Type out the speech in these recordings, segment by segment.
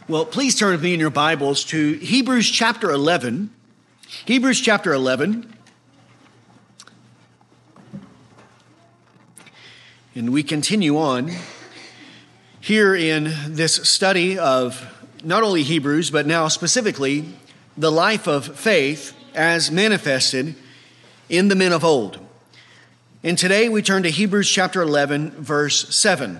Well, please turn with me in your Bibles to Hebrews chapter 11. Hebrews chapter 11. And we continue on here in this study of not only Hebrews, but now specifically the life of faith as manifested in the men of old. And today we turn to Hebrews chapter 11, verse 7,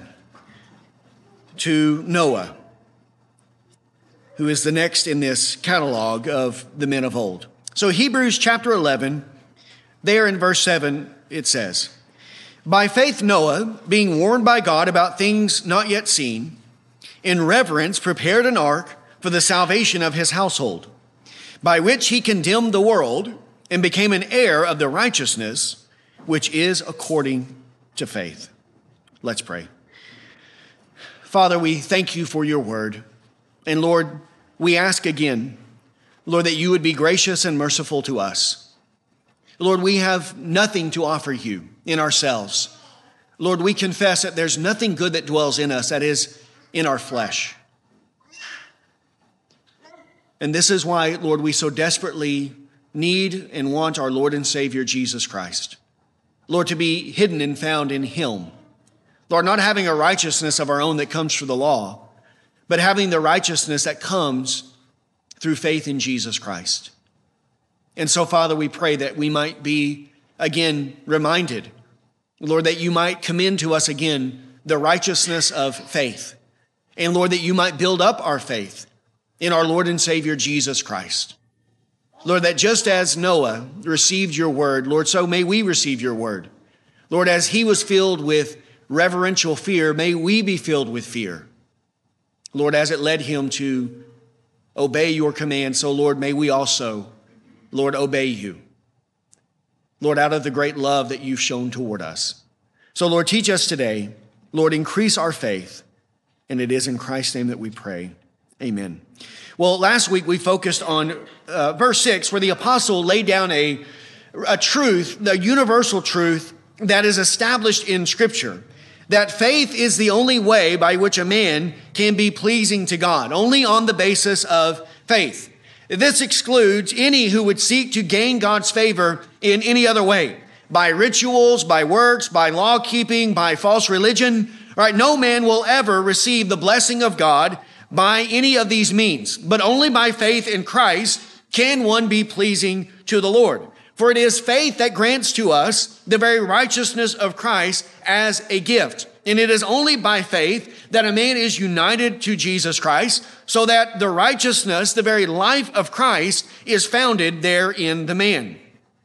to Noah, who is the next in this catalog of the men of old. So Hebrews chapter 11, there in verse 7, it says, "By faith Noah, being warned by God about things not yet seen, in reverence prepared an ark for the salvation of his household, by which he condemned the world and became an heir of the righteousness which is according to faith." Let's pray. Father, we thank you for your word. And Lord, we ask again, Lord, that you would be gracious and merciful to us. Lord, we have nothing to offer you in ourselves. Lord, we confess that there's nothing good that dwells in us, that is in our flesh. And this is why, Lord, we so desperately need and want our Lord and Savior, Jesus Christ. Lord, to be hidden and found in him. Lord, not having a righteousness of our own that comes through the law, but having the righteousness that comes through faith in Jesus Christ. And so, Father, we pray that we might be again reminded, Lord, that you might commend to us again the righteousness of faith. And Lord, that you might build up our faith in our Lord and Savior, Jesus Christ. Lord, that just as Noah received your word, Lord, so may we receive your word. Lord, as he was filled with reverential fear, may we be filled with fear. Lord, as it led him to obey your command, so Lord, may we also, Lord, obey you. Lord, out of the great love that you've shown toward us. So Lord, teach us today. Lord, increase our faith. And it is in Christ's name that we pray. Amen. Well, last week we focused on verse 6, where the apostle laid down a truth, the universal truth that is established in Scripture, that faith is the only way by which a man can be pleasing to God, only on the basis of faith. This excludes any who would seek to gain God's favor in any other way, by rituals, by works, by law keeping, by false religion. All right, no man will ever receive the blessing of God by any of these means, but only by faith in Christ can one be pleasing to the Lord. For it is faith that grants to us the very righteousness of Christ as a gift. And it is only by faith that a man is united to Jesus Christ, so that the righteousness, the very life of Christ, is founded there in the man.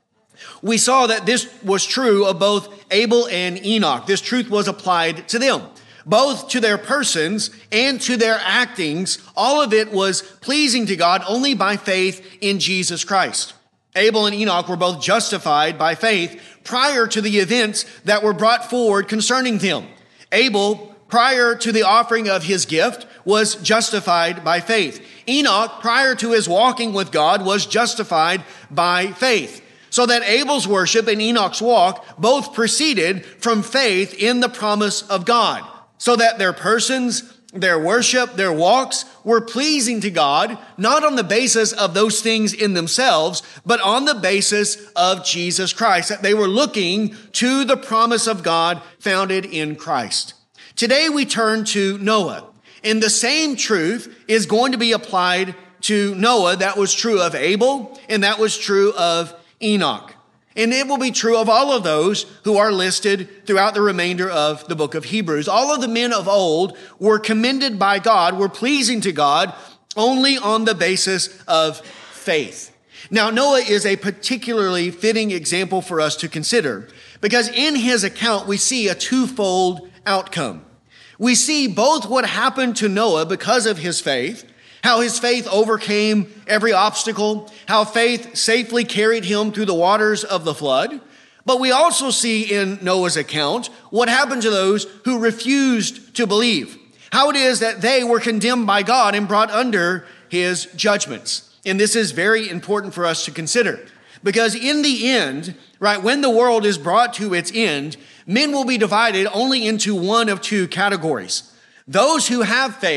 We saw that this was true of both Abel and Enoch. This truth was applied to them, both to their persons and to their actings. All of it was pleasing to God only by faith in Jesus Christ. Abel and Enoch were both justified by faith prior to the events that were brought forward concerning them. Abel, prior to the offering of his gift, was justified by faith. Enoch, prior to his walking with God, was justified by faith. So that Abel's worship and Enoch's walk both proceeded from faith in the promise of God. So that their persons, their worship, their walks were pleasing to God, not on the basis of those things in themselves, but on the basis of Jesus Christ, that they were looking to the promise of God founded in Christ. Today we turn to Noah, and the same truth is going to be applied to Noah that was true of Abel, and that was true of Enoch. And it will be true of all of those who are listed throughout the remainder of the book of Hebrews. All of the men of old were commended by God, were pleasing to God only on the basis of faith. Now, Noah is a particularly fitting example for us to consider, because in his account we see a twofold outcome. We see both what happened to Noah because of his faith, how his faith overcame every obstacle, how faith safely carried him through the waters of the flood. But we also see in Noah's account what happened to those who refused to believe, how it is that they were condemned by God and brought under his judgments. And this is very important for us to consider, because in the end, right, when the world is brought to its end, men will be divided only into one of two categories. Those who have faith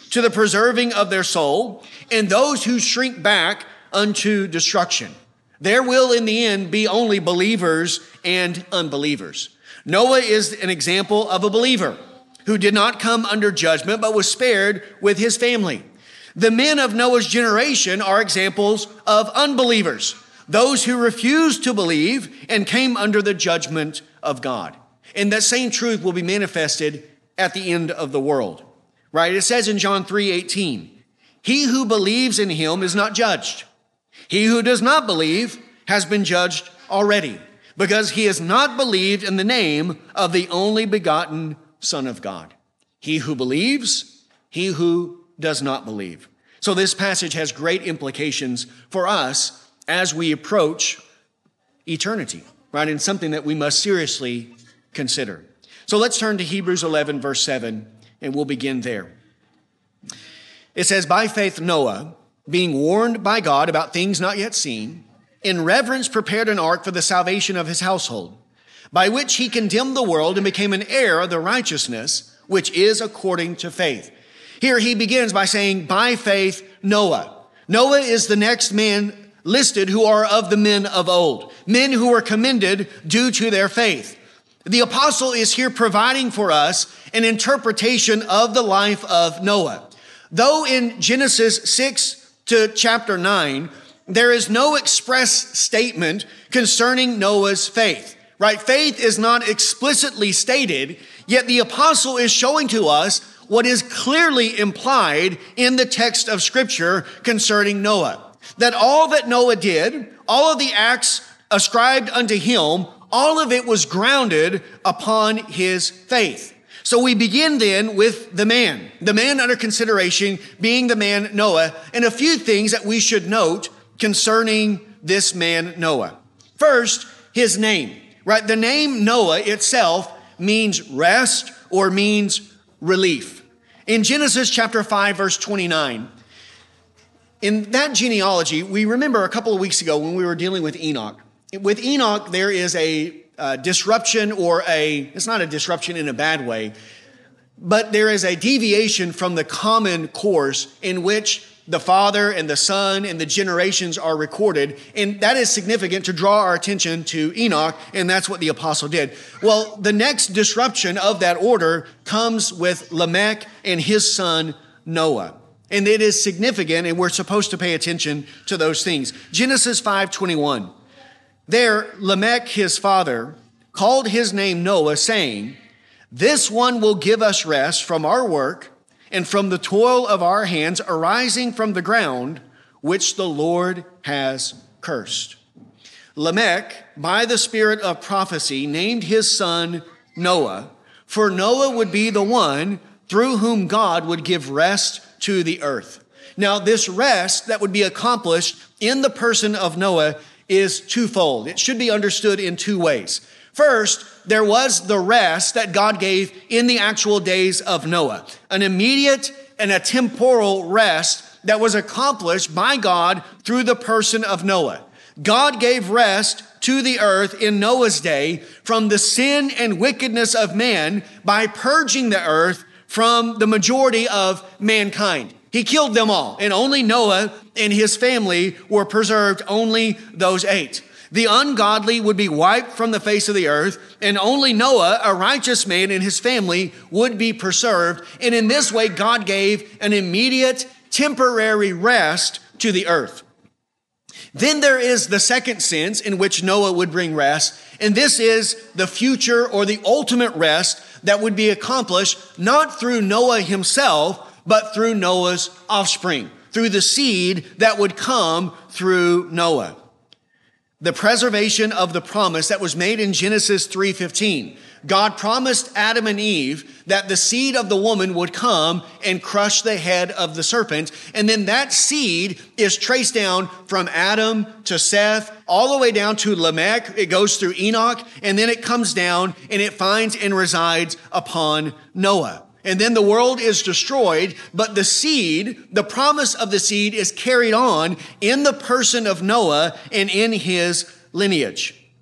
to the preserving of their soul, and those who shrink back unto destruction. There will in the end be only believers and unbelievers. Noah is an example of a believer who did not come under judgment, but was spared with his family. The men of Noah's generation are examples of unbelievers, those who refused to believe and came under the judgment of God. And that same truth will be manifested at the end of the world, right? It says in John 3:18, he who believes in him is not judged. He who does not believe has been judged already, because he has not believed in the name of the only begotten Son of God. He who believes, he who does not believe. So this passage has great implications for us as we approach eternity, right? And something that we must seriously consider. So let's turn to Hebrews 11, verse 7, and we'll begin there. It says, by faith Noah, being warned by God about things not yet seen, in reverence prepared an ark for the salvation of his household, by which he condemned the world and became an heir of the righteousness which is according to faith. Here he begins by saying, by faith Noah. Noah is the next man listed who are of the men of old, men who were commended due to their faith. The apostle is here providing for us an interpretation of the life of Noah. Though in Genesis 6 to chapter 9, there is no express statement concerning Noah's faith, right? Faith is not explicitly stated, yet the apostle is showing to us what is clearly implied in the text of Scripture concerning Noah. That all that Noah did, all of the acts ascribed unto him, all of it was grounded upon his faith. So we begin then with the man under consideration being the man Noah, and a few things that we should note concerning this man Noah. First, his name, right? The name Noah itself means rest or means relief. In Genesis chapter 5, verse 29, in that genealogy, we remember a couple of weeks ago when we were dealing with Enoch. With Enoch, there is a disruption it's not a disruption in a bad way, but there is a deviation from the common course in which the Father and the Son and the generations are recorded. And that is significant to draw our attention to Enoch, and that's what the apostle did. Well, the next disruption of that order comes with Lamech and his son Noah. And it is significant, and we're supposed to pay attention to those things. Genesis 5:21. There, Lamech, his father, called his name Noah, saying, this one will give us rest from our work and from the toil of our hands arising from the ground, which the Lord has cursed. Lamech, by the spirit of prophecy, named his son Noah, for Noah would be the one through whom God would give rest to the earth. Now, this rest that would be accomplished in the person of Noah is twofold. It should be understood in two ways. First, there was the rest that God gave in the actual days of Noah, an immediate and a temporal rest that was accomplished by God through the person of Noah. God gave rest to the earth in Noah's day from the sin and wickedness of man by purging the earth from the majority of mankind. He killed them all, and only Noah and his family were preserved, only those 8. The ungodly would be wiped from the face of the earth, and only Noah, a righteous man, and his family would be preserved. And in this way, God gave an immediate, temporary rest to the earth. Then there is the second sense in which Noah would bring rest, and this is the future or the ultimate rest that would be accomplished not through Noah himself, but through Noah's offspring, through the seed that would come through Noah. The preservation of the promise that was made in Genesis 3:15. God promised Adam and Eve that the seed of the woman would come and crush the head of the serpent. And then that seed is traced down from Adam to Seth, all the way down to Lamech. It goes through Enoch, and then it comes down and it finds and resides upon Noah. And then the world is destroyed, but the seed, the promise of the seed, is carried on in the person of Noah and in his lineage.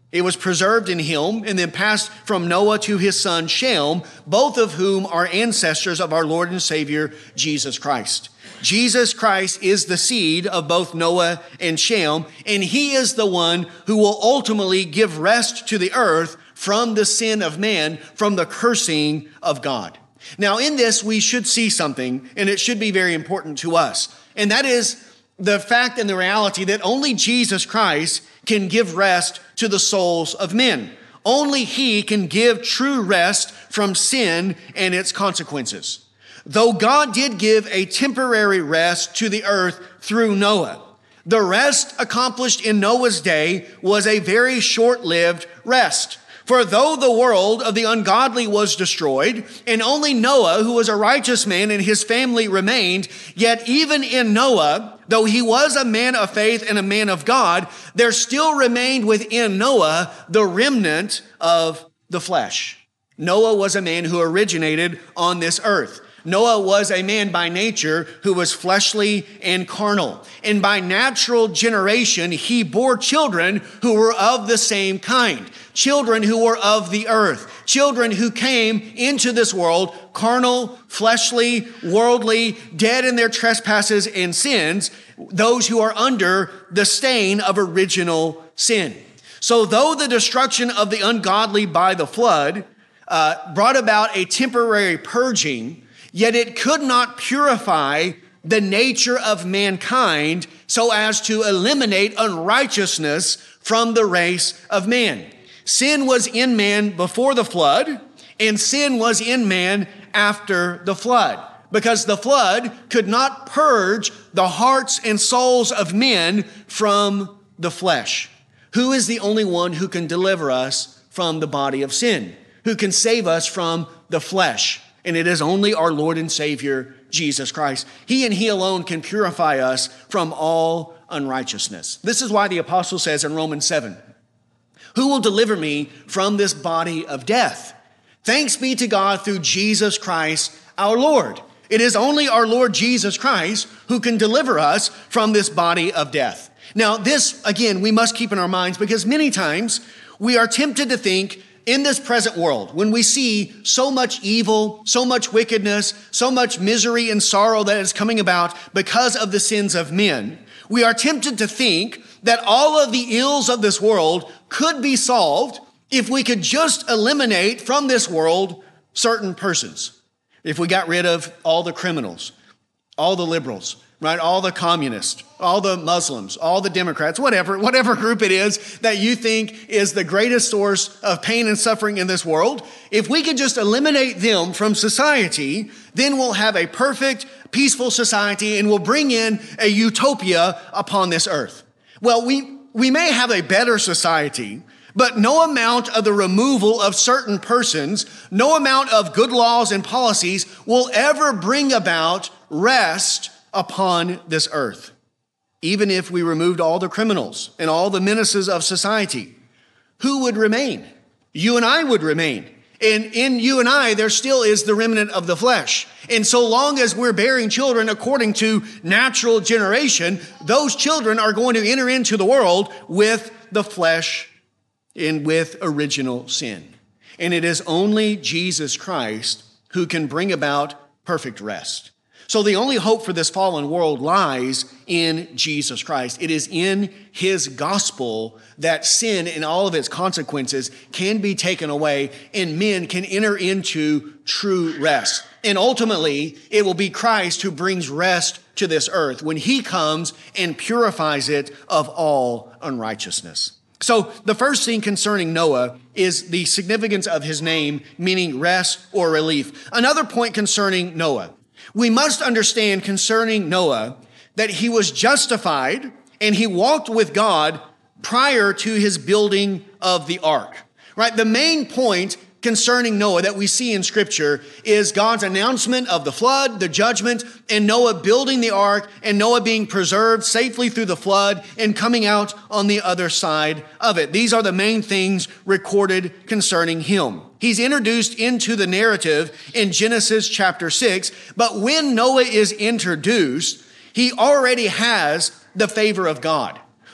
It was preserved in him and then passed from Noah to his son Shem, both of whom are ancestors of our Lord and Savior, Jesus Christ. Jesus Christ is the seed of both Noah and Shem, and he is the one who will ultimately give rest to the earth from the sin of man, from the cursing of God. Now, in this, we should see something, and it should be very important to us, and that is the fact and the reality that only Jesus Christ can give rest to the souls of men. Only he can give true rest from sin and its consequences. Though God did give a temporary rest to the earth through Noah, the rest accomplished in Noah's day was a very short-lived rest. For though the world of the ungodly was destroyed, and only Noah, who was a righteous man, and his family remained, yet even in Noah, though he was a man of faith and a man of God, there still remained within Noah the remnant of the flesh. Noah was a man who originated on this earth. Noah was a man by nature who was fleshly and carnal. And by natural generation, he bore children who were of the same kind. Children who were of the earth. Children who came into this world carnal, fleshly, worldly, dead in their trespasses and sins. Those who are under the stain of original sin. So though the destruction of the ungodly by the flood brought about a temporary purging, yet it could not purify the nature of mankind so as to eliminate unrighteousness from the race of man. Sin was in man before the flood, and sin was in man after the flood, because the flood could not purge the hearts and souls of men from the flesh. Who is the only one who can deliver us from the body of sin? Who can save us from the flesh? And it is only our Lord and Savior, Jesus Christ. He and he alone can purify us from all unrighteousness. This is why the apostle says in Romans 7, "Who will deliver me from this body of death? Thanks be to God through Jesus Christ our Lord." It is only our Lord Jesus Christ who can deliver us from this body of death. Now, this, again, we must keep in our minds, because many times we are tempted to think in this present world, when we see so much evil, so much wickedness, so much misery and sorrow that is coming about because of the sins of men, we are tempted to think that all of the ills of this world could be solved if we could just eliminate from this world certain persons. If we got rid of all the criminals, all the liberals, right? All the communists, all the Muslims, all the Democrats, whatever group it is that you think is the greatest source of pain and suffering in this world. If we could just eliminate them from society, then we'll have a perfect, peaceful society, and we'll bring in a utopia upon this earth. Well, we may have a better society, but no amount of the removal of certain persons, no amount of good laws and policies will ever bring about rest upon this earth. Even if we removed all the criminals and all the menaces of society, who would remain? You and I would remain. And in you and I, there still is the remnant of the flesh. And so long as we're bearing children according to natural generation, those children are going to enter into the world with the flesh and with original sin. And it is only Jesus Christ who can bring about perfect rest. So the only hope for this fallen world lies in Jesus Christ. It is in his gospel that sin and all of its consequences can be taken away and men can enter into true rest. And ultimately, it will be Christ who brings rest to this earth when he comes and purifies it of all unrighteousness. So the first thing concerning Noah is the significance of his name, meaning rest or relief. Another point concerning Noah. We must understand concerning Noah that he was justified and he walked with God prior to his building of the ark, right? The main point concerning Noah that we see in Scripture is God's announcement of the flood, the judgment, and Noah building the ark and Noah being preserved safely through the flood and coming out on the other side of it. These are the main things recorded concerning him. He's introduced into the narrative in Genesis chapter 6, but when Noah is introduced, he already has the favor of God.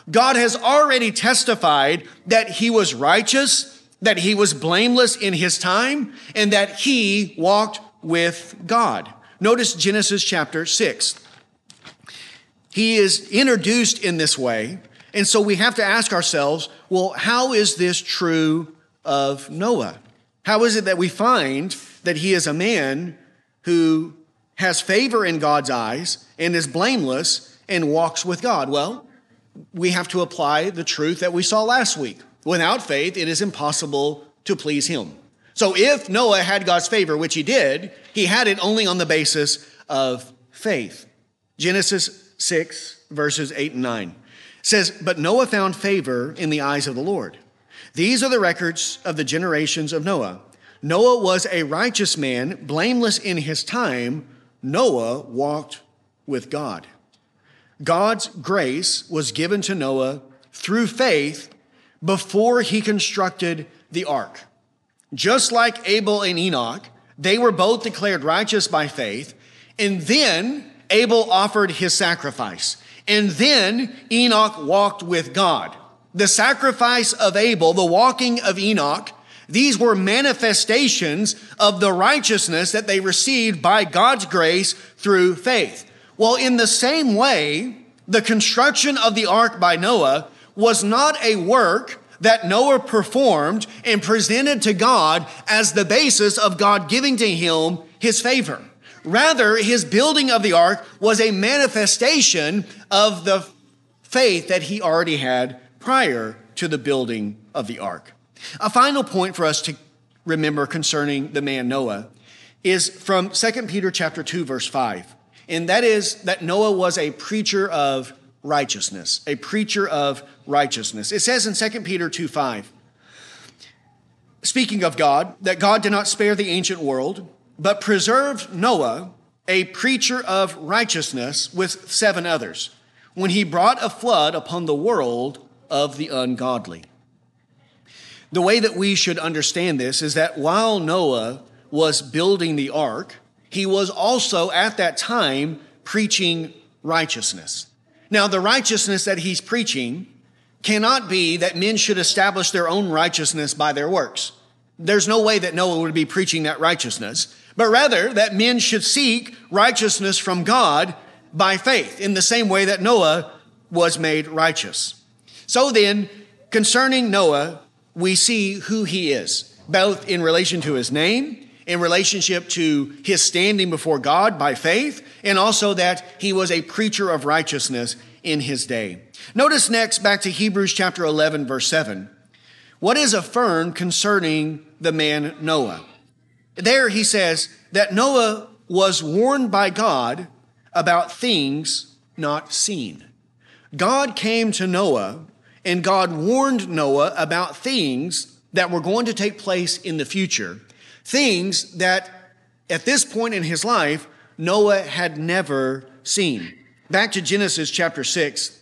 God has already testified that he was righteous, that he was blameless in his time, and that he walked with God. Notice Genesis chapter 6. He is introduced in this way, and so we have to ask ourselves, well, how is this true of Noah? How is it that we find that he is a man who has favor in God's eyes and is blameless and walks with God? Well, we have to apply the truth that we saw last week. Without faith, it is impossible to please him. So if Noah had God's favor, which he did, he had it only on the basis of faith. Genesis 6, verses 8 and 9 says, "But Noah found favor in the eyes of the Lord. These are the records of the generations of Noah. Noah was a righteous man, blameless in his time. Noah walked with God." God's grace was given to Noah through faith before he constructed the ark. Just like Abel and Enoch, they were both declared righteous by faith, and then Abel offered his sacrifice, and then Enoch walked with God. The sacrifice of Abel, the walking of Enoch, these were manifestations of the righteousness that they received by God's grace through faith. Well, in the same way, the construction of the ark by Noah was not a work that Noah performed and presented to God as the basis of God giving to him his favor. Rather, his building of the ark was a manifestation of the faith that he already had prior to the building of the ark. A final point for us to remember concerning the man Noah is from 2 Peter chapter 2, verse 5. And that is that Noah was a preacher of righteousness, a preacher of righteousness. It says in 2 Peter 2:5, speaking of God, that God did not spare the ancient world, but preserved Noah, a preacher of righteousness, with 7 others, when he brought a flood upon the world of the ungodly. The way that we should understand this is that while Noah was building the ark, he was also at that time preaching righteousness. Now, the righteousness that he's preaching cannot be that men should establish their own righteousness by their works. There's no way that Noah would be preaching that righteousness, but rather that men should seek righteousness from God by faith, in the same way that Noah was made righteous. So then, concerning Noah, we see who he is, both in relation to his name, in relationship to his standing before God by faith, and also that he was a preacher of righteousness in his day. Notice next, back to Hebrews chapter 11, verse 7. What is affirmed concerning the man Noah? There he says that Noah was warned by God about things not seen. God came to Noah, and God warned Noah about things that were going to take place in the future. Things that at this point in his life, Noah had never seen. Back to Genesis chapter 6,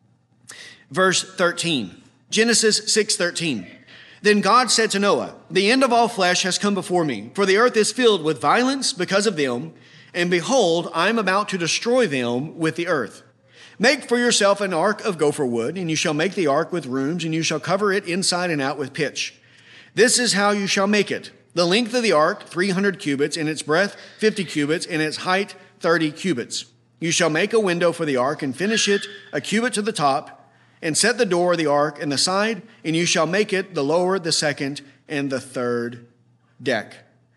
verse 13. Genesis 6:13. Then God said to Noah, "The end of all flesh has come before me, for the earth is filled with violence because of them, and behold, I am about to destroy them with the earth. Make for yourself an ark of gopher wood, and you shall make the ark with rooms, and you shall cover it inside and out with pitch. This is how you shall make it. The length of the ark, 300 cubits, and its breadth, 50 cubits, and its height, 30 cubits. You shall make a window for the ark and finish it a cubit to the top, and set the door of the ark in the side, and you shall make it the lower, the second, and the third deck."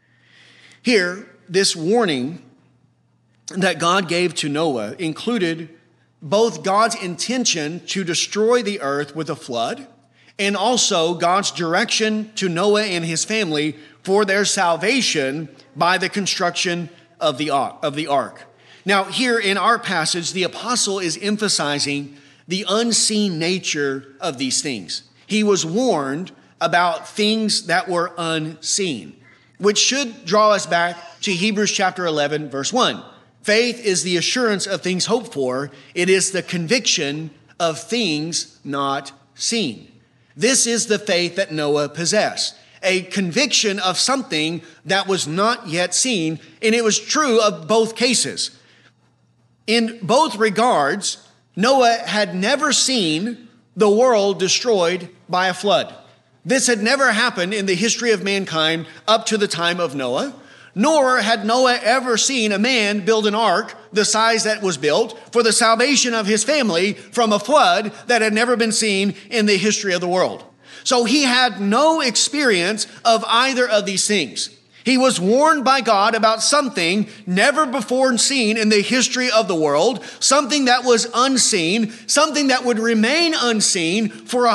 Here, this warning that God gave to Noah included both God's intention to destroy the earth with a flood, and also God's direction to Noah and his family for their salvation by the construction of the ark. Now, here in our passage, the apostle is emphasizing the unseen nature of these things. He was warned about things that were unseen, which should draw us back to Hebrews chapter 11, verse 1. Faith is the assurance of things hoped for. It is the conviction of things not seen. This is the faith that Noah possessed, a conviction of something that was not yet seen, and it was true of both cases. In both regards, Noah had never seen the world destroyed by a flood. This had never happened in the history of mankind up to the time of Noah, nor had Noah ever seen a man build an ark the size that was built for the salvation of his family from a flood that had never been seen in the history of the world. So he had no experience of either of these things. He was warned by God about something never before seen in the history of the world, something that was unseen, something that would remain unseen for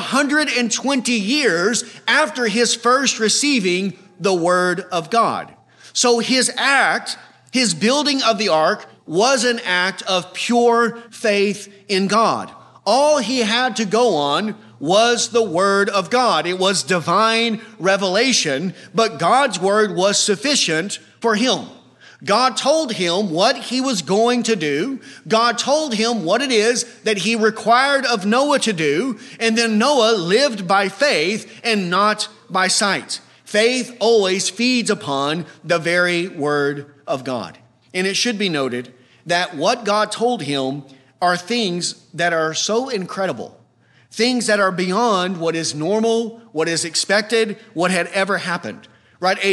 120 years after his first receiving the word of God. So his act, his building of the ark, was an act of pure faith in God. All he had to go on was the word of God. It was divine revelation, but God's word was sufficient for him. God told him what he was going to do. God told him what it is that he required of Noah to do. And then Noah lived by faith and not by sight. Faith always feeds upon the very word of God. And it should be noted that what God told him are things that are so incredible, things that are beyond what is normal, what is expected, what had ever happened, right? A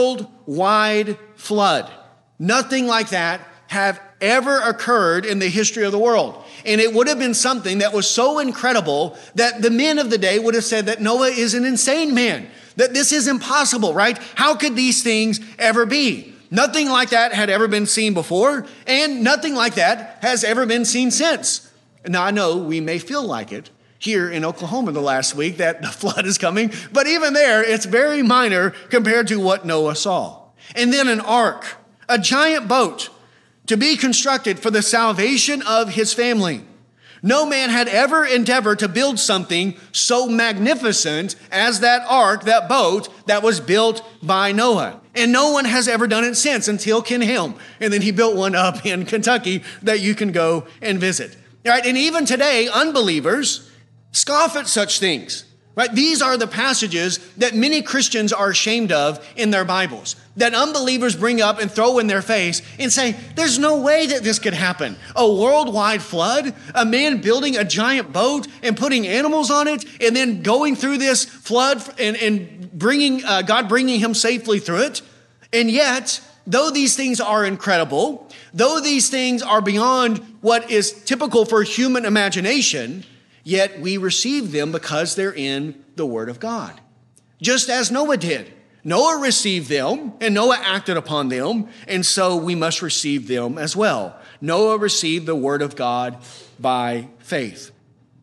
worldwide flood. Nothing like that have ever occurred in the history of the world. And it would have been something that was so incredible that the men of the day would have said that Noah is an insane man, that this is impossible, right? How could these things ever be? Nothing like that had ever been seen before, and nothing like that has ever been seen since. Now, I know we may feel like it here in Oklahoma the last week that the flood is coming, but even there, it's very minor compared to what Noah saw. And then an ark, a giant boat to be constructed for the salvation of his family. No man had ever endeavored to build something so magnificent as that ark, that boat that was built by Noah. And no one has ever done it since until Ken Ham. And then he built one up in Kentucky that you can go and visit. All right, and even today, unbelievers scoff at such things. Right? These are the passages that many Christians are ashamed of in their Bibles, that unbelievers bring up and throw in their face and say, there's no way that this could happen. A worldwide flood, a man building a giant boat and putting animals on it, and then going through this flood and God bringing him safely through it. And yet, though these things are incredible, though these things are beyond what is typical for human imagination, yet we receive them because they're in the Word of God. Just as Noah did. Noah received them, and Noah acted upon them, and so we must receive them as well. Noah received the Word of God by faith.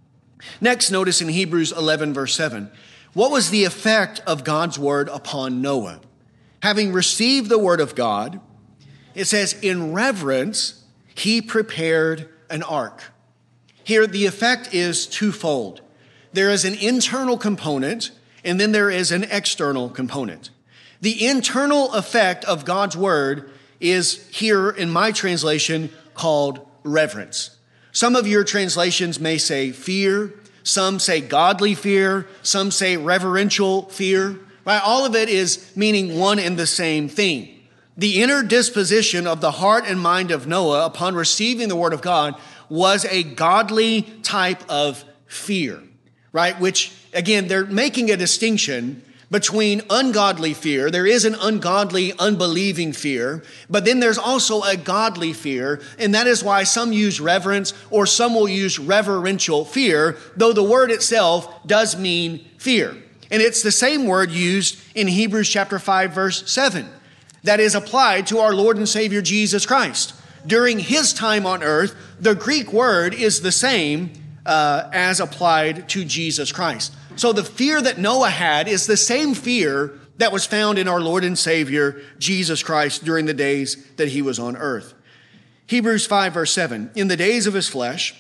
Next, notice in Hebrews 11, verse 7, what was the effect of God's Word upon Noah? Having received the Word of God, it says, in reverence, he prepared an ark. Here, the effect is twofold. There is an internal component, and then there is an external component. The internal effect of God's word is here in my translation called reverence. Some of your translations may say fear, some say godly fear, some say reverential fear. Right? All of it is meaning one and the same thing. The inner disposition of the heart and mind of Noah upon receiving the word of God was a godly type of fear, right? Which, again, they're making a distinction between ungodly fear. There is an ungodly, unbelieving fear, but then there's also a godly fear, and that is why some use reverence or some will use reverential fear, though the word itself does mean fear. And it's the same word used in Hebrews chapter 5, verse 7, that is applied to our Lord and Savior Jesus Christ. During his time on earth, the Greek word is the same as applied to Jesus Christ. So the fear that Noah had is the same fear that was found in our Lord and Savior Jesus Christ during the days that he was on earth. Hebrews 5, verse 7, in the days of his flesh,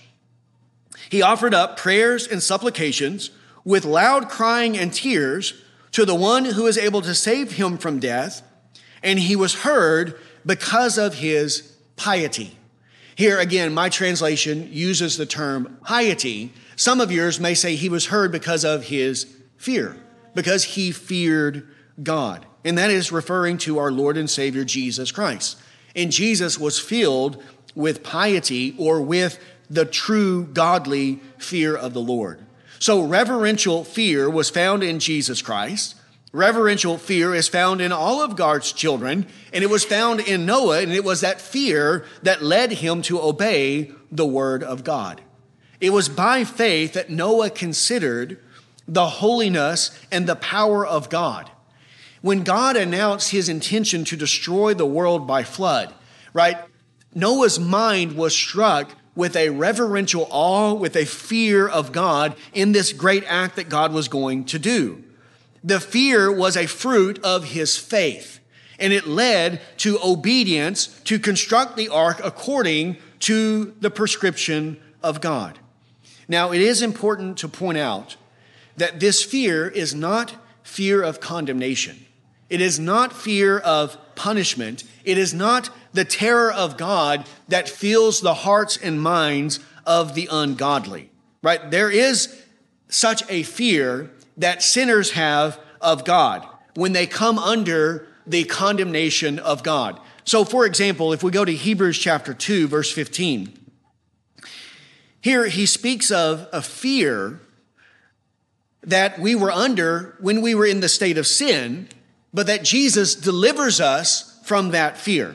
he offered up prayers and supplications with loud crying and tears to the one who is able to save him from death, and he was heard because of his piety. Here again, my translation uses the term piety. Some of yours may say he was heard because of his fear, because he feared God. And that is referring to our Lord and Savior Jesus Christ. And Jesus was filled with piety or with the true godly fear of the Lord. So reverential fear was found in Jesus Christ. Reverential fear is found in all of God's children, and it was found in Noah, and it was that fear that led him to obey the word of God. It was by faith that Noah considered the holiness and the power of God. When God announced his intention to destroy the world by flood, right, Noah's mind was struck with a reverential awe, with a fear of God in this great act that God was going to do. The fear was a fruit of his faith, and it led to obedience to construct the ark according to the prescription of God. Now, it is important to point out that this fear is not fear of condemnation. It is not fear of punishment. It is not the terror of God that fills the hearts and minds of the ungodly, right? There is such a fear that sinners have of God when they come under the condemnation of God. So, for example, if we go to Hebrews chapter 2, verse 15, here he speaks of a fear that we were under when we were in the state of sin, but that Jesus delivers us from that fear.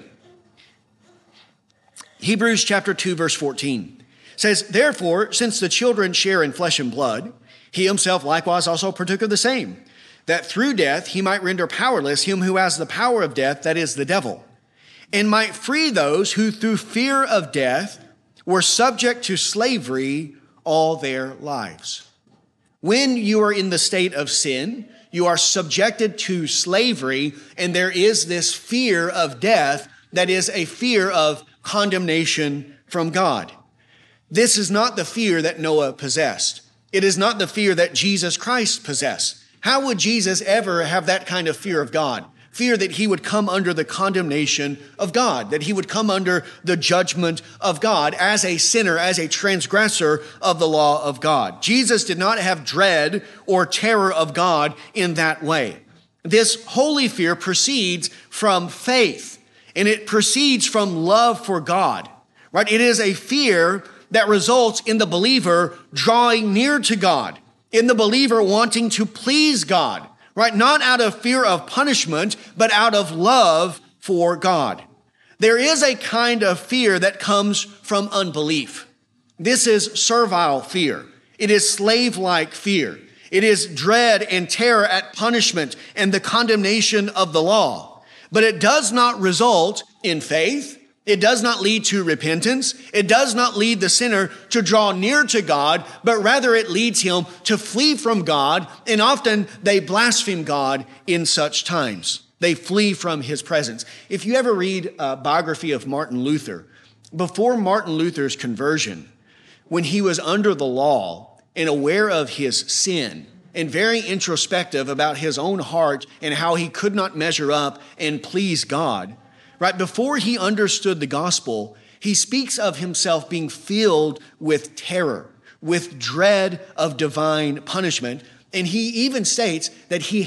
Hebrews chapter 2, verse 14 says, "Therefore, since the children share in flesh and blood, he himself likewise also partook of the same, that through death he might render powerless him who has the power of death, that is the devil, and might free those who through fear of death were subject to slavery all their lives." When you are in the state of sin, you are subjected to slavery, and there is this fear of death that is a fear of condemnation from God. This is not the fear that Noah possessed. It is not the fear that Jesus Christ possessed. How would Jesus ever have that kind of fear of God? Fear that he would come under the condemnation of God, that he would come under the judgment of God as a sinner, as a transgressor of the law of God. Jesus did not have dread or terror of God in that way. This holy fear proceeds from faith, and it proceeds from love for God, right? It is a fear that results in the believer drawing near to God, in the believer wanting to please God, right? Not out of fear of punishment, but out of love for God. There is a kind of fear that comes from unbelief. This is servile fear. It is slave-like fear. It is dread and terror at punishment and the condemnation of the law. But it does not result in faith. It does not lead to repentance. It does not lead the sinner to draw near to God, but rather it leads him to flee from God. And often they blaspheme God in such times. They flee from his presence. If you ever read a biography of Martin Luther, before Martin Luther's conversion, when he was under the law and aware of his sin and very introspective about his own heart and how he could not measure up and please God, right before he understood the gospel, he speaks of himself being filled with terror, with dread of divine punishment. And he even states that he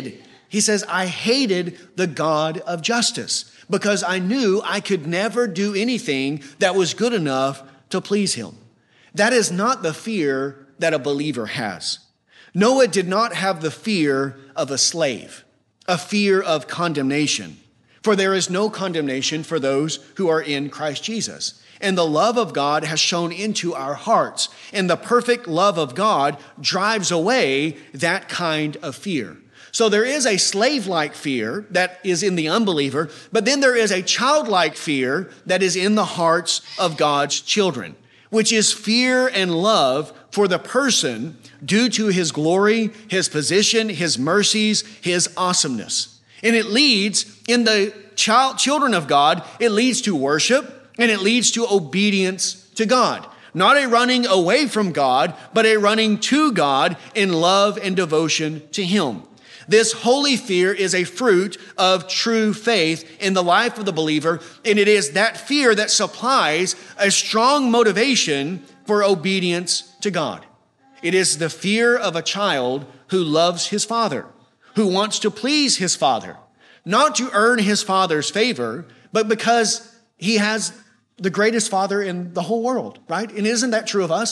says, "I hated the God of justice because I knew I could never do anything that was good enough to please him." That is not the fear that a believer has. Noah did not have the fear of a slave, a fear of condemnation. For there is no condemnation for those who are in Christ Jesus. And the love of God has shone into our hearts. And the perfect love of God drives away that kind of fear. So there is a slave-like fear that is in the unbeliever, but then there is a childlike fear that is in the hearts of God's children, which is fear and love for the person due to his glory, his position, his mercies, his awesomeness. And it leads, in the children of God, it leads to worship and it leads to obedience to God. Not a running away from God, but a running to God in love and devotion to him. This holy fear is a fruit of true faith in the life of the believer, and it is that fear that supplies a strong motivation for obedience to God. It is the fear of a child who loves his father, who wants to please his father, not to earn his father's favor, but because he has the greatest father in the whole world, right? And isn't that true of us?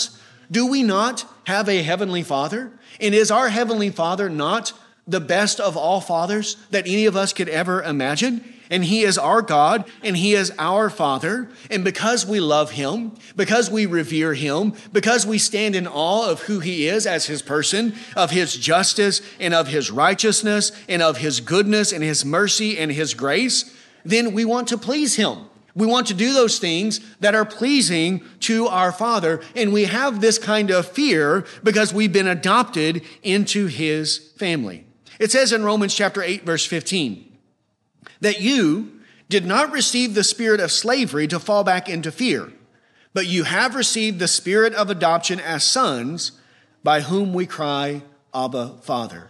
Do we not have a heavenly Father? And is our heavenly Father not the best of all fathers that any of us could ever imagine? And he is our God, and he is our Father. And because we love him, because we revere him, because we stand in awe of who he is as his person, of his justice and of his righteousness and of his goodness and his mercy and his grace, then we want to please him. We want to do those things that are pleasing to our Father. And we have this kind of fear because we've been adopted into his family. It says in Romans chapter 8, verse 15, that you did not receive the spirit of slavery to fall back into fear, but you have received the spirit of adoption as sons, by whom we cry, Abba, Father.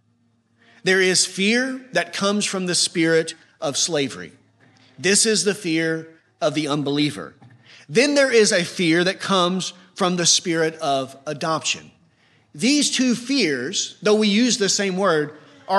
There is fear that comes from the spirit of slavery. This is the fear of the unbeliever. Then there is a fear that comes from the spirit of adoption. These two fears, though we use the same word,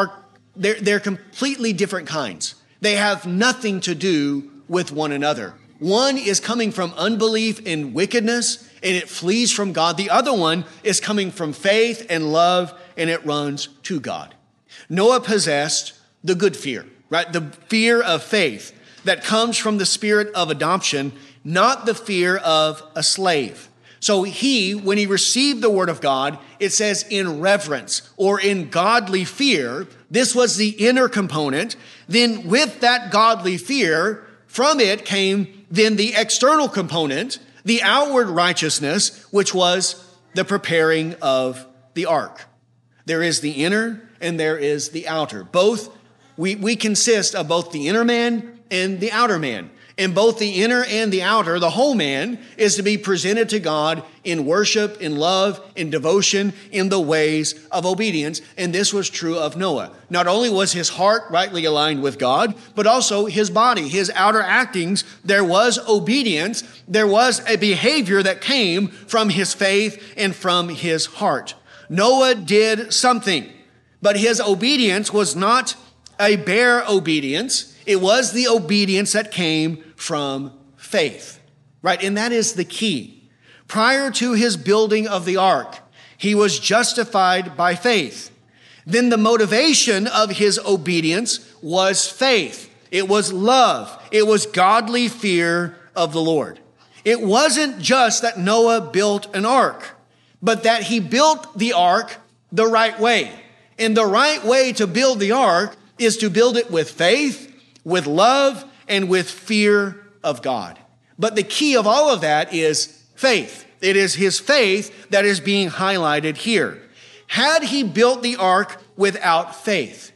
they're completely different kinds. They have nothing to do with one another. One is coming from unbelief and wickedness, and it flees from God. The other one is coming from faith and love, and it runs to God. Noah possessed the good fear, right? The fear of faith that comes from the spirit of adoption, not the fear of a slave. So when he received the word of God, it says in reverence or in godly fear. This was the inner component. Then with that godly fear, from it came then the external component, the outward righteousness, which was the preparing of the ark. There is the inner and there is the outer. Both, we consist of both the inner man and the outer man. And both the inner and the outer, the whole man, is to be presented to God in worship, in love, in devotion, in the ways of obedience. And this was true of Noah. Not only was his heart rightly aligned with God, but also his body, his outer actings. There was obedience. There was a behavior that came from his faith and from his heart. Noah did something, but his obedience was not a bare obedience. It was the obedience that came from faith, right? And that is the key. Prior to his building of the ark, he was justified by faith. Then the motivation of his obedience was faith. It was love. It was godly fear of the Lord. It wasn't just that Noah built an ark, but that he built the ark the right way. And the right way to build the ark is to build it with faith, with love, and with fear of God. But the key of all of that is faith. It is his faith that is being highlighted here. Had he built the ark without faith,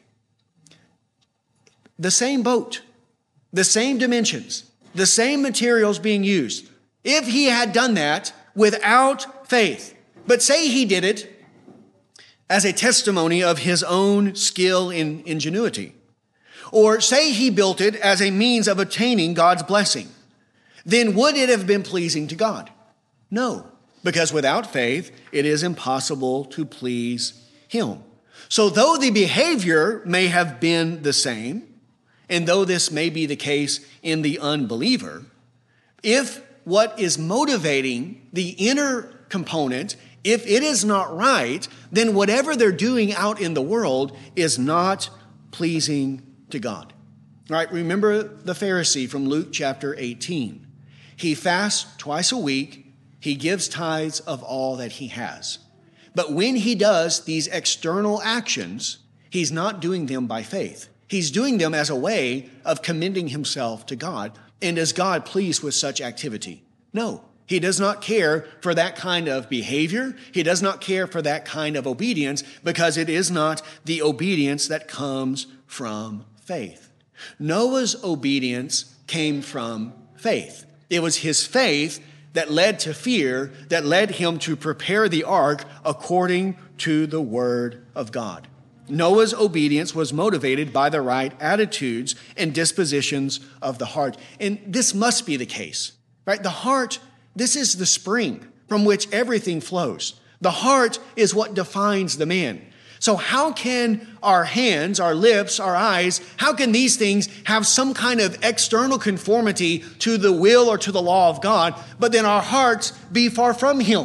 the same boat, the same dimensions, the same materials being used, if he had done that without faith, but say he did it as a testimony of his own skill and ingenuity, or say he built it as a means of attaining God's blessing, then would it have been pleasing to God? No, because without faith, it is impossible to please him. So though the behavior may have been the same, and though this may be the case in the unbeliever, if what is motivating the inner component, if it is not right, then whatever they're doing out in the world is not pleasing to God. All right, remember the Pharisee from Luke chapter 18. He fasts twice a week. He gives tithes of all that he has. But when he does these external actions, he's not doing them by faith. He's doing them as a way of commending himself to God. And is God pleased with such activity? No. He does not care for that kind of behavior. He does not care for that kind of obedience because it is not the obedience that comes from faith. Noah's obedience came from faith. It was his faith that led to fear, that led him to prepare the ark according to the word of God. Noah's obedience was motivated by the right attitudes and dispositions of the heart. And this must be the case, right? The heart, this is the spring from which everything flows. The heart is what defines the man. So how can our hands, our lips, our eyes, how can these things have some kind of external conformity to the will or to the law of God, but then our hearts be far from him?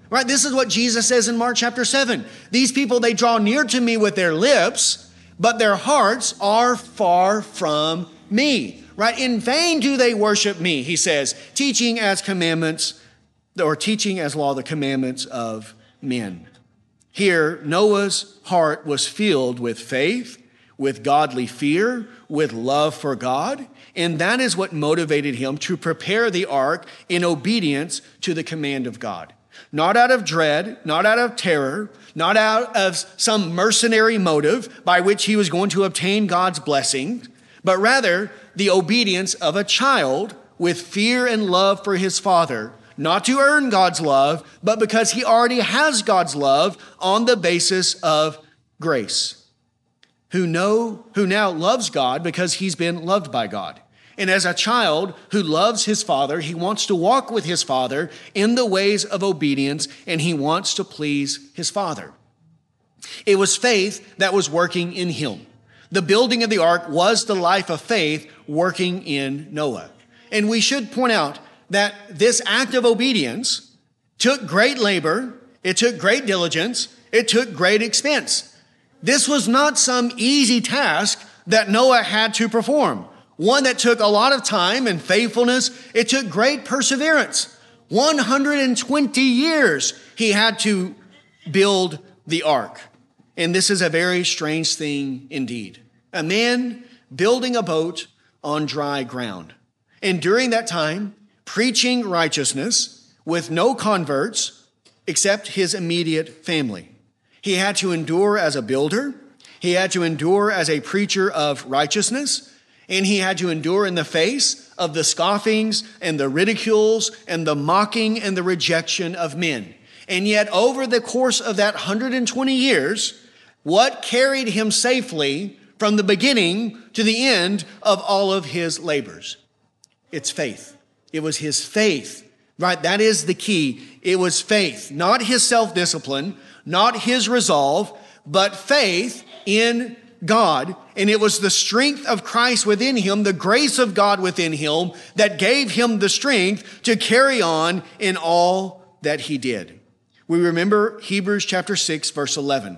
Right? This is what Jesus says in Mark chapter 7. These people, they draw near to me with their lips, but their hearts are far from me. Right? In vain do they worship me, he says, teaching as commandments, or teaching as law the commandments of men. Here, Noah's heart was filled with faith, with godly fear, with love for God, and that is what motivated him to prepare the ark in obedience to the command of God. Not out of dread, not out of terror, not out of some mercenary motive by which he was going to obtain God's blessing, but rather the obedience of a child with fear and love for his father, not to earn God's love, but because he already has God's love on the basis of grace, who now loves God because he's been loved by God. And as a child who loves his father, he wants to walk with his father in the ways of obedience, and he wants to please his father. It was faith that was working in him. The building of the ark was the life of faith working in Noah. And we should point out that this act of obedience took great labor, it took great diligence, it took great expense. This was not some easy task that Noah had to perform. One that took a lot of time and faithfulness. It took great perseverance. 120 years he had to build the ark. And this is a very strange thing indeed. A man building a boat on dry ground. And during that time, preaching righteousness with no converts except his immediate family. He had to endure as a builder. He had to endure as a preacher of righteousness. And he had to endure in the face of the scoffings and the ridicules and the mocking and the rejection of men. And yet over the course of that 120 years, what carried him safely from the beginning to the end of all of his labors? It's faith. It was his faith, right? That is the key. It was faith, not his self-discipline, not his resolve, but faith in God. And it was the strength of Christ within him, the grace of God within him, that gave him the strength to carry on in all that he did. We remember Hebrews chapter 6, verse 11.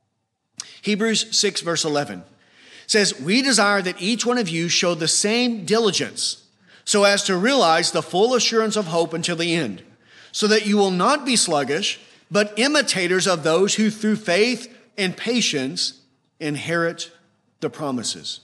Hebrews 6, verse 11 says, "We desire that each one of you show the same diligence so as to realize the full assurance of hope until the end, so that you will not be sluggish, but imitators of those who through faith and patience inherit the promises."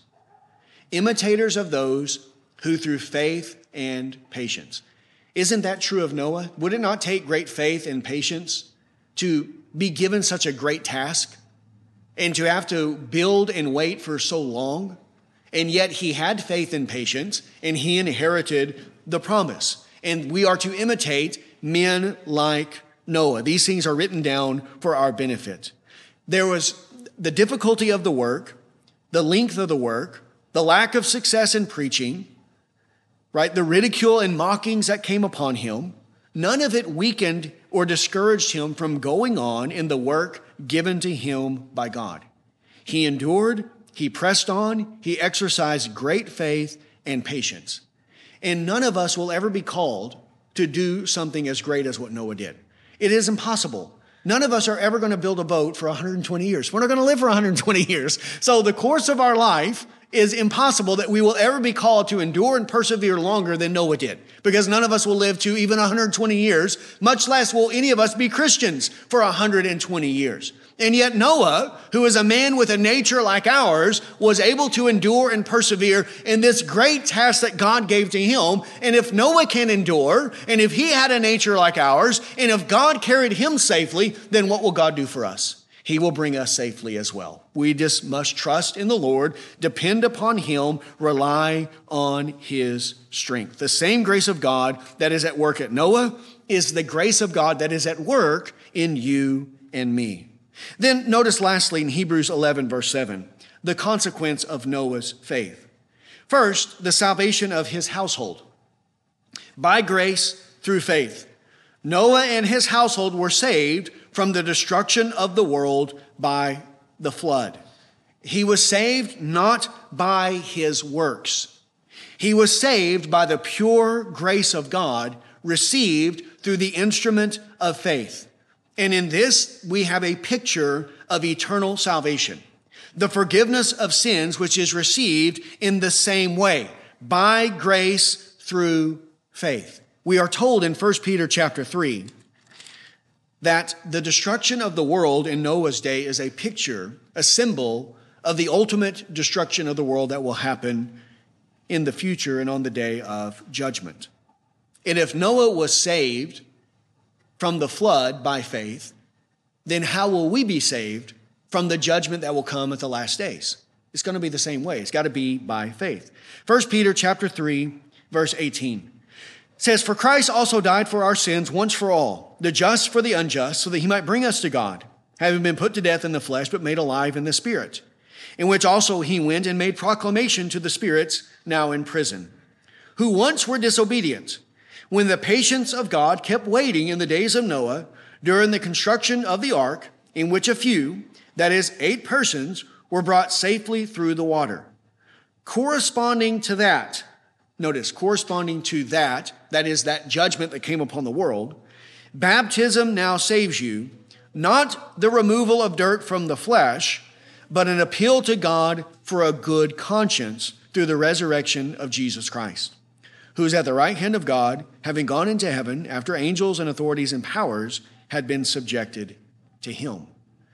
Imitators of those who through faith and patience. Isn't that true of Noah? Would it not take great faith and patience to be given such a great task and to have to build and wait for so long? And yet he had faith and patience and he inherited the promise. And we are to imitate men like Noah. These things are written down for our benefit. There was the difficulty of the work, the length of the work, the lack of success in preaching, right? The ridicule and mockings that came upon him. None of it weakened or discouraged him from going on in the work given to him by God. He endured, he pressed on, he exercised great faith and patience. And none of us will ever be called to do something as great as what Noah did. It is impossible. None of us are ever going to build a boat for 120 years. We're not going to live for 120 years. So the course of our life is impossible that we will ever be called to endure and persevere longer than Noah did, because none of us will live to even 120 years, much less will any of us be Christians for 120 years. And yet Noah, who is a man with a nature like ours, was able to endure and persevere in this great task that God gave to him. And if Noah can endure, and if he had a nature like ours, and if God carried him safely, then what will God do for us? He will bring us safely as well. We just must trust in the Lord, depend upon him, rely on his strength. The same grace of God that is at work at Noah is the grace of God that is at work in you and me. Then notice lastly in Hebrews 11, verse 7, the consequence of Noah's faith. First, the salvation of his household. By grace through faith, Noah and his household were saved from the destruction of the world by the flood. He was saved not by his works. He was saved by the pure grace of God received through the instrument of faith. And in this, we have a picture of eternal salvation, the forgiveness of sins, which is received in the same way, by grace through faith. We are told in 1 Peter chapter 3 that the destruction of the world in Noah's day is a picture, a symbol of the ultimate destruction of the world that will happen in the future and on the day of judgment. And if Noah was saved from the flood by faith, then how will we be saved from the judgment that will come at the last days? It's going to be the same way. It's got to be by faith. 1 Peter chapter 3, verse 18 says, "For Christ also died for our sins once for all, the just for the unjust, so that he might bring us to God, having been put to death in the flesh, but made alive in the Spirit, in which also he went and made proclamation to the spirits now in prison, who once were disobedient, when the patience of God kept waiting in the days of Noah during the construction of the ark, in which a few, that is 8 persons, were brought safely through the water. Corresponding to that, notice, corresponding to that is that judgment that came upon the world, baptism now saves you, not the removal of dirt from the flesh, but an appeal to God for a good conscience through the resurrection of Jesus Christ, who is at the right hand of God, having gone into heaven after angels and authorities and powers had been subjected to him."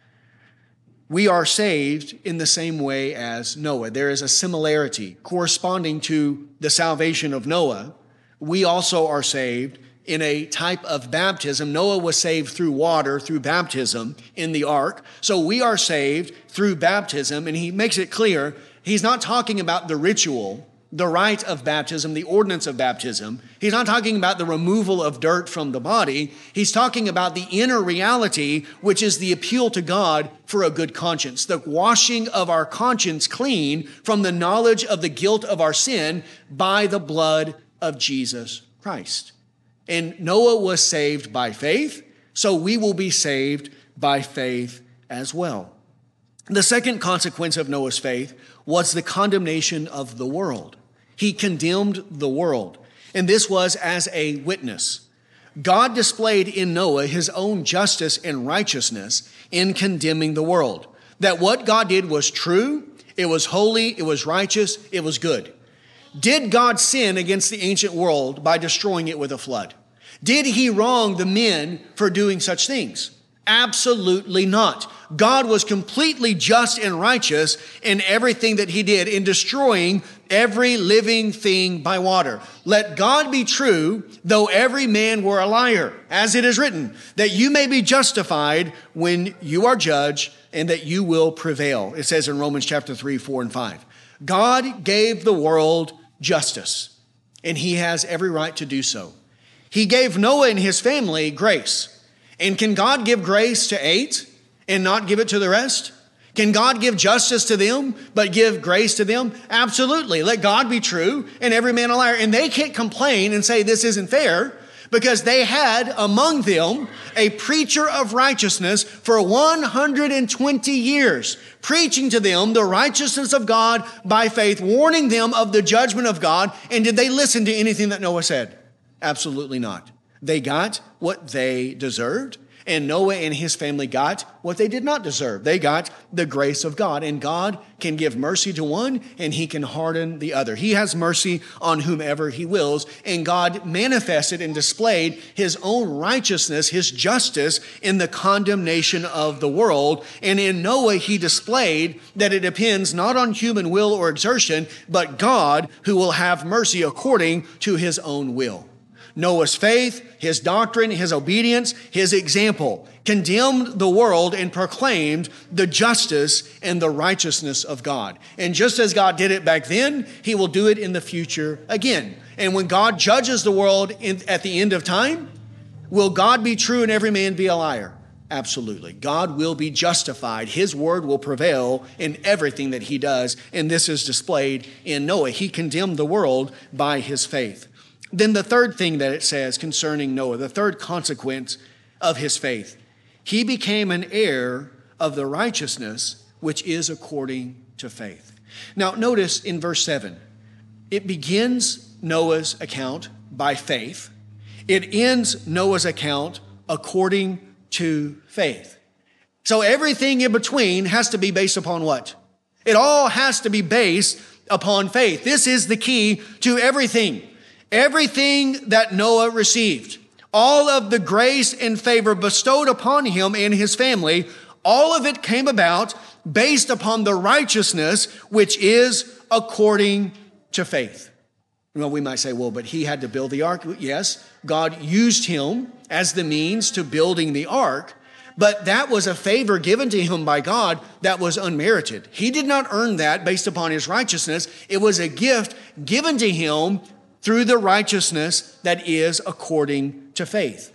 We are saved in the same way as Noah. There is a similarity corresponding to the salvation of Noah. We also are saved in a type of baptism. Noah was saved through water, through baptism in the ark. So we are saved through baptism, and he makes it clear he's not talking about the ritual, the rite of baptism, the ordinance of baptism. He's not talking about the removal of dirt from the body. He's talking about the inner reality, which is the appeal to God for a good conscience, the washing of our conscience clean from the knowledge of the guilt of our sin by the blood of Jesus Christ. And Noah was saved by faith, so we will be saved by faith as well. The second consequence of Noah's faith was the condemnation of the world. He condemned the world, and this was as a witness. God displayed in Noah his own justice and righteousness in condemning the world. That what God did was true, it was holy, it was righteous, it was good. Did God sin against the ancient world by destroying it with a flood? Did he wrong the men for doing such things? Absolutely not. God was completely just and righteous in everything that he did in destroying every living thing by water. Let God be true, though every man were a liar, as it is written, that you may be justified when you are judged and that you will prevail. It says in Romans chapter 3, 4, and 5. God gave the world justice, and he has every right to do so. He gave Noah and his family grace. And can God give grace to 8 and not give it to the rest? Can God give justice to them, but give grace to them? Absolutely. Let God be true and every man a liar. And they can't complain and say this isn't fair because they had among them a preacher of righteousness for 120 years, preaching to them the righteousness of God by faith, warning them of the judgment of God. And did they listen to anything that Noah said? Absolutely not. They got what they deserved, and Noah and his family got what they did not deserve. They got the grace of God, and God can give mercy to one, and he can harden the other. He has mercy on whomever he wills, and God manifested and displayed his own righteousness, his justice in the condemnation of the world. And in Noah, he displayed that it depends not on human will or exertion, but God who will have mercy according to his own will. Noah's faith, his doctrine, his obedience, his example condemned the world and proclaimed the justice and the righteousness of God. And just as God did it back then, he will do it in the future again. And when God judges the world at the end of time, will God be true and every man be a liar? Absolutely. God will be justified. His word will prevail in everything that he does. And this is displayed in Noah. He condemned the world by his faith. Then the third thing that it says concerning Noah, the third consequence of his faith, he became an heir of the righteousness which is according to faith. Now notice in verse 7, it begins Noah's account by faith. It ends Noah's account according to faith. So everything in between has to be based upon what? It all has to be based upon faith. This is the key to everything. Everything that Noah received, all of the grace and favor bestowed upon him and his family, all of it came about based upon the righteousness which is according to faith. Well, we might say, well, but he had to build the ark. Yes, God used him as the means to building the ark, but that was a favor given to him by God that was unmerited. He did not earn that based upon his righteousness. It was a gift given to him through the righteousness that is according to faith.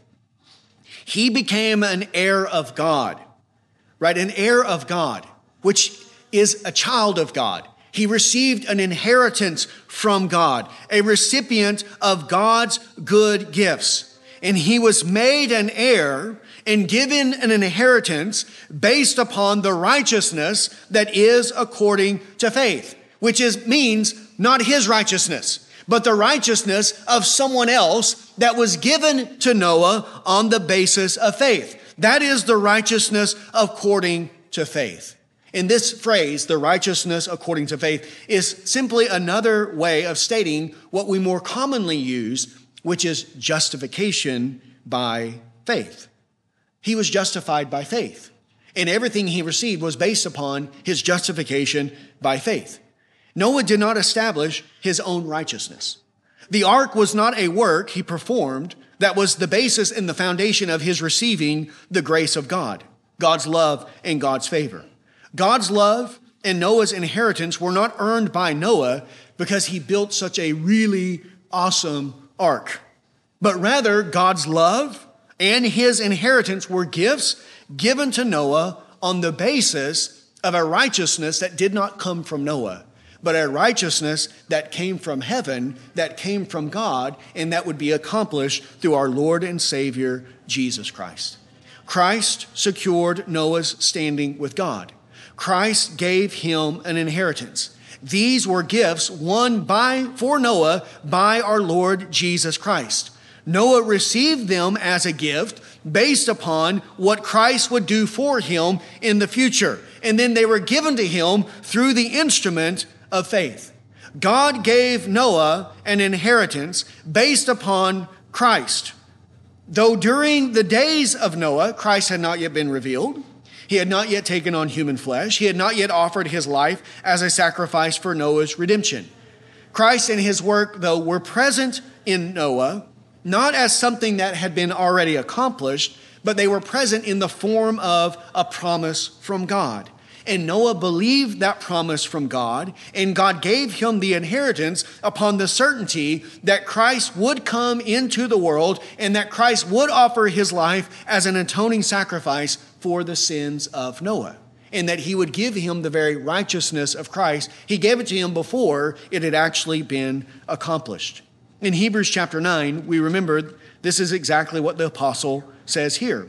He became an heir of God, right? An heir of God, which is a child of God. He received an inheritance from God, a recipient of God's good gifts. And he was made an heir and given an inheritance based upon the righteousness that is according to faith, which means not his righteousness, but the righteousness of someone else that was given to Noah on the basis of faith. That is the righteousness according to faith. In this phrase, the righteousness according to faith, is simply another way of stating what we more commonly use, which is justification by faith. He was justified by faith, and everything he received was based upon his justification by faith. Noah did not establish his own righteousness. The ark was not a work he performed that was the basis and the foundation of his receiving the grace of God, God's love and God's favor. God's love and Noah's inheritance were not earned by Noah because he built such a really awesome ark, but rather God's love and his inheritance were gifts given to Noah on the basis of a righteousness that did not come from Noah, but a righteousness that came from heaven, that came from God, and that would be accomplished through our Lord and Savior, Jesus Christ. Christ secured Noah's standing with God. Christ gave him an inheritance. These were gifts won for Noah by our Lord Jesus Christ. Noah received them as a gift based upon what Christ would do for him in the future. And then they were given to him through the instrument of faith. God gave Noah an inheritance based upon Christ. Though during the days of Noah, Christ had not yet been revealed. He had not yet taken on human flesh. He had not yet offered his life as a sacrifice for Noah's redemption. Christ and his work, though, were present in Noah, not as something that had been already accomplished, but they were present in the form of a promise from God. And Noah believed that promise from God, and God gave him the inheritance upon the certainty that Christ would come into the world and that Christ would offer his life as an atoning sacrifice for the sins of Noah, and that he would give him the very righteousness of Christ. He gave it to him before it had actually been accomplished. In Hebrews chapter 9, we remember this is exactly what the apostle says here.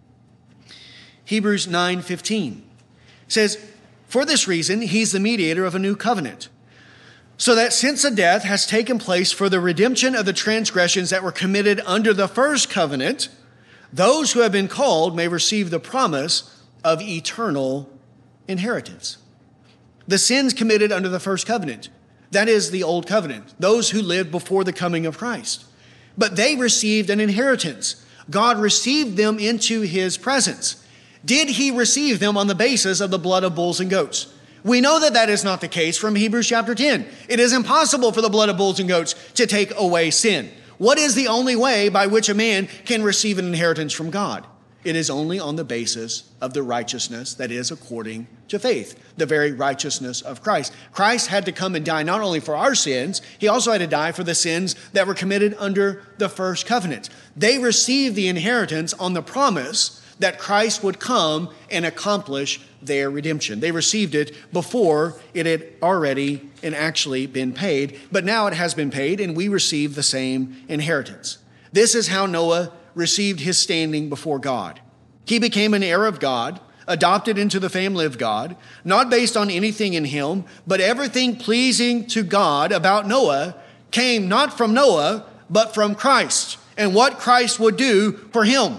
Hebrews 9:15 says, "For this reason, he's the mediator of a new covenant, so that since a death has taken place for the redemption of the transgressions that were committed under the first covenant, those who have been called may receive the promise of eternal inheritance." The sins committed under the first covenant, that is the old covenant, those who lived before the coming of Christ. But they received an inheritance. God received them into his presence. Did he receive them on the basis of the blood of bulls and goats? We know that that is not the case from Hebrews chapter 10. It is impossible for the blood of bulls and goats to take away sin. What is the only way by which a man can receive an inheritance from God? It is only on the basis of the righteousness that is according to faith, the very righteousness of Christ. Christ had to come and die not only for our sins, he also had to die for the sins that were committed under the first covenant. They received the inheritance on the promise that Christ would come and accomplish their redemption. They received it before it had already and actually been paid, but now it has been paid and we receive the same inheritance. This is how Noah received his standing before God. He became an heir of God, adopted into the family of God, not based on anything in him, but everything pleasing to God about Noah came not from Noah, but from Christ and what Christ would do for him.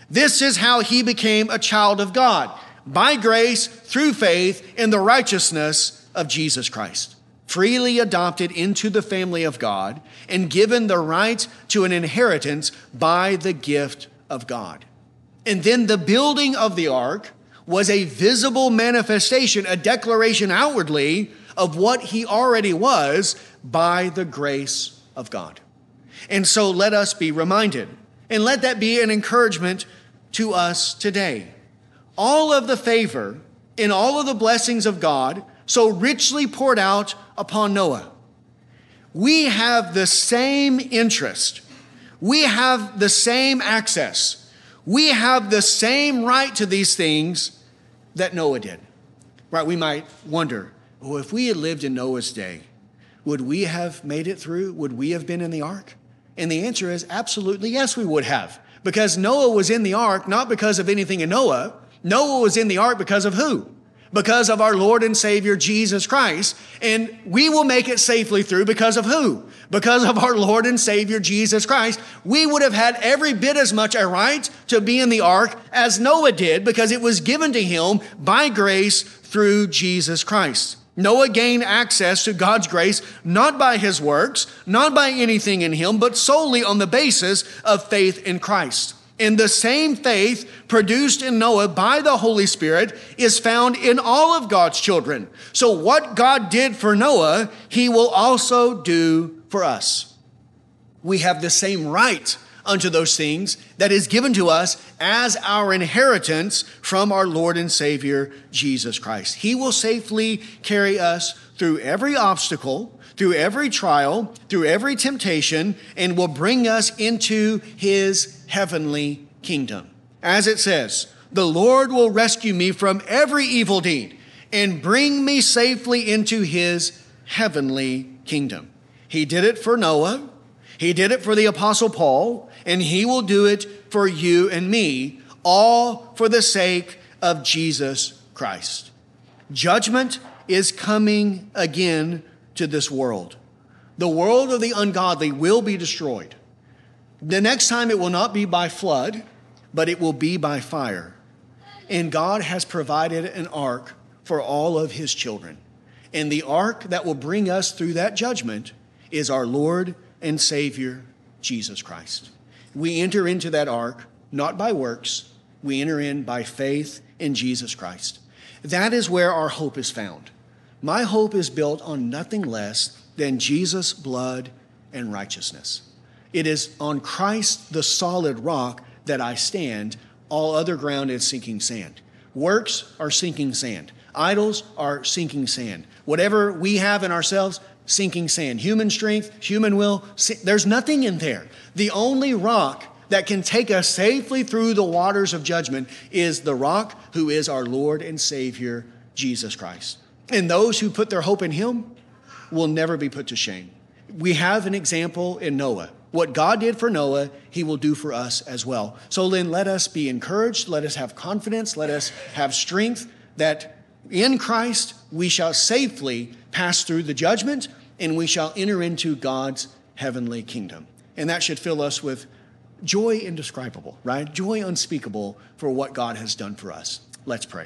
This is how he became a child of God, by grace through faith in the righteousness of Jesus Christ, freely adopted into the family of God and given the right to an inheritance by the gift of God. And then the building of the ark was a visible manifestation, a declaration outwardly of what he already was by the grace of God. And so let us be reminded, and let that be an encouragement to us today. All of the favor and all of the blessings of God so richly poured out upon Noah. We have the same interest. We have the same access. We have the same right to these things that Noah did. Right? We might wonder, well, if we had lived in Noah's day, would we have made it through? Would we have been in the ark? And the answer is absolutely yes, we would have. Because Noah was in the ark not because of anything in Noah. Noah was in the ark because of who? Because of our Lord and Savior, Jesus Christ. And we will make it safely through because of who? Because of our Lord and Savior, Jesus Christ. We would have had every bit as much a right to be in the ark as Noah did, because it was given to him by grace through Jesus Christ. Noah gained access to God's grace not by his works, not by anything in him, but solely on the basis of faith in Christ. And the same faith produced in Noah by the Holy Spirit is found in all of God's children. So what God did for Noah, he will also do for us. We have the same right unto those things that is given to us as our inheritance from our Lord and Savior, Jesus Christ. He will safely carry us through every obstacle, through every trial, through every temptation, and will bring us into his heavenly kingdom. As it says, the Lord will rescue me from every evil deed and bring me safely into his heavenly kingdom. He did it for Noah. He did it for the Apostle Paul, and he will do it for you and me, all for the sake of Jesus Christ. Judgment is coming again to this world. The world of the ungodly will be destroyed. The next time it will not be by flood, but it will be by fire. And God has provided an ark for all of his children. And the ark that will bring us through that judgment is our Lord and Savior, Jesus Christ. We enter into that ark not by works. We enter in by faith in Jesus Christ. That is where our hope is found. My hope is built on nothing less than Jesus' blood and righteousness. It is on Christ, the solid rock, that I stand. All other ground is sinking sand. Works are sinking sand. Idols are sinking sand. Whatever we have in ourselves, sinking sand. Human strength, human will, there's nothing in there. The only rock that can take us safely through the waters of judgment is the rock who is our Lord and Savior, Jesus Christ. And those who put their hope in him will never be put to shame. We have an example in Noah. What God did for Noah, he will do for us as well. So then let us be encouraged. Let us have confidence. Let us have strength that in Christ we shall safely pass through the judgment and we shall enter into God's heavenly kingdom. And that should fill us with joy indescribable, right? Joy unspeakable for what God has done for us. Let's pray.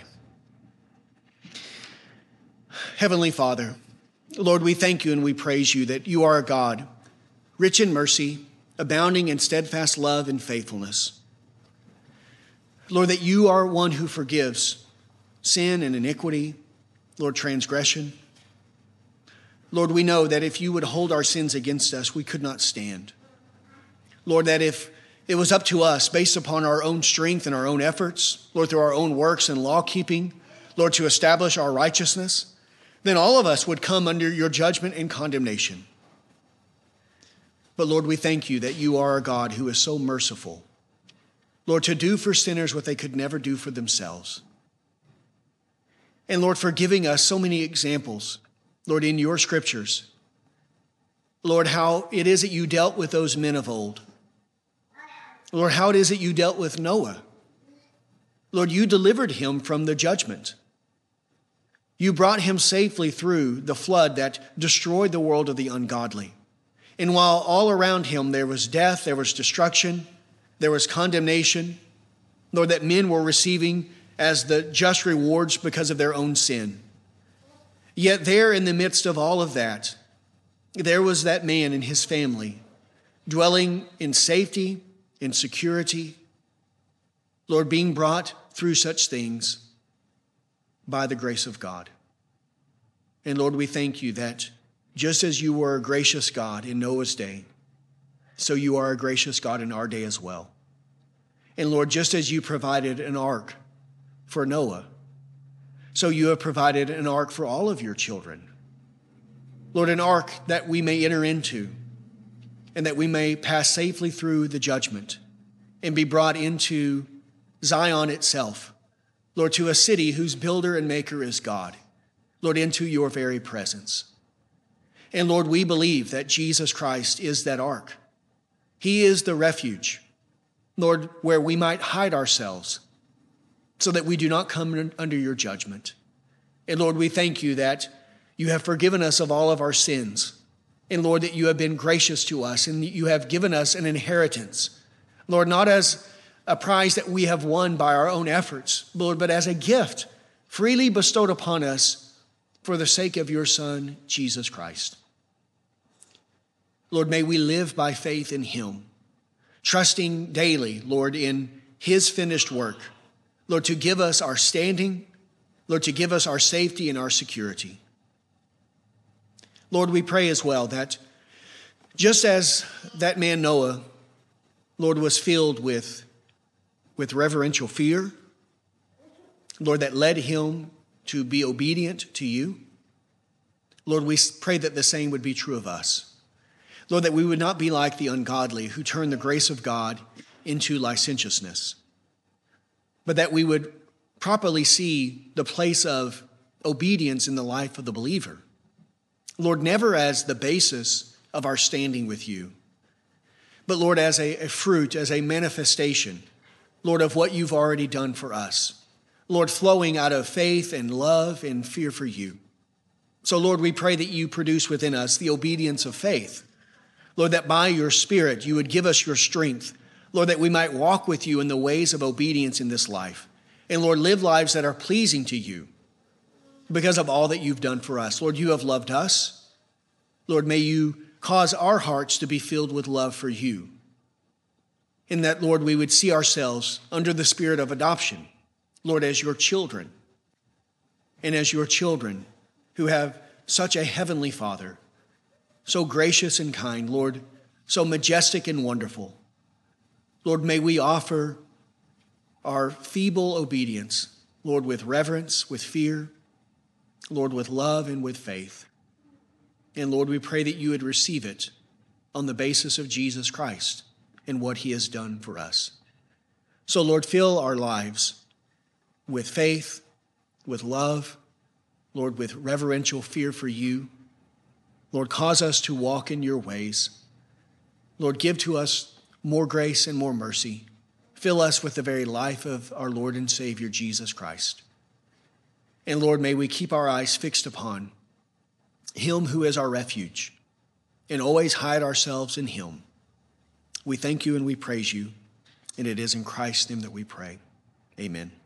Heavenly Father, Lord, we thank you and we praise you that you are a God rich in mercy, abounding in steadfast love and faithfulness. Lord, that you are one who forgives sin and iniquity, Lord, transgression. Lord, we know that if you would hold our sins against us, we could not stand. Lord, that if it was up to us, based upon our own strength and our own efforts, Lord, through our own works and law keeping, Lord, to establish our righteousness, then all of us would come under your judgment and condemnation. But Lord, we thank you that you are a God who is so merciful, Lord, to do for sinners what they could never do for themselves. And Lord, for giving us so many examples, Lord, in your scriptures, Lord, how it is that you dealt with those men of old. Lord, how it is that you dealt with Noah. Lord, you delivered him from the judgment. You brought him safely through the flood that destroyed the world of the ungodly. And while all around him there was death, there was destruction, there was condemnation, Lord, that men were receiving as the just rewards because of their own sin. Yet there in the midst of all of that, there was that man and his family dwelling in safety, in security, Lord, being brought through such things by the grace of God. And Lord, we thank you that just as you were a gracious God in Noah's day, so you are a gracious God in our day as well. And Lord, just as you provided an ark for Noah, so you have provided an ark for all of your children. Lord, an ark that we may enter into and that we may pass safely through the judgment and be brought into Zion itself, Lord, to a city whose builder and maker is God, Lord, into your very presence. And Lord, we believe that Jesus Christ is that ark. He is the refuge, Lord, where we might hide ourselves so that we do not come under your judgment. And Lord, we thank you that you have forgiven us of all of our sins. And Lord, that you have been gracious to us and you have given us an inheritance. Lord, not as a prize that we have won by our own efforts, Lord, but as a gift freely bestowed upon us for the sake of your Son, Jesus Christ. Lord, may we live by faith in him, trusting daily, Lord, in his finished work, Lord, to give us our standing, Lord, to give us our safety and our security. Lord, we pray as well that just as that man Noah, Lord, was filled with reverential fear, Lord, that led him to be obedient to you, Lord, we pray that the same would be true of us. Lord, that we would not be like the ungodly who turn the grace of God into licentiousness, but that we would properly see the place of obedience in the life of the believer. Lord, never as the basis of our standing with you, but Lord, as a fruit, as a manifestation, Lord, of what you've already done for us. Lord, flowing out of faith and love and fear for you. So Lord, we pray that you produce within us the obedience of faith. Lord, that by your Spirit you would give us your strength. Lord, that we might walk with you in the ways of obedience in this life. And Lord, live lives that are pleasing to you because of all that you've done for us. Lord, you have loved us. Lord, may you cause our hearts to be filled with love for you. In that, Lord, we would see ourselves under the spirit of adoption, Lord, as your children. And as your children who have such a heavenly Father, so gracious and kind, Lord, so majestic and wonderful. Lord, may we offer our feeble obedience, Lord, with reverence, with fear, Lord, with love and with faith. And Lord, we pray that you would receive it on the basis of Jesus Christ and what he has done for us. So Lord, fill our lives with faith, with love, Lord, with reverential fear for you. Lord, cause us to walk in your ways. Lord, give to us more grace and more mercy. Fill us with the very life of our Lord and Savior, Jesus Christ. And Lord, may we keep our eyes fixed upon him who is our refuge and always hide ourselves in him. We thank you and we praise you, and it is in Christ's name that we pray. Amen.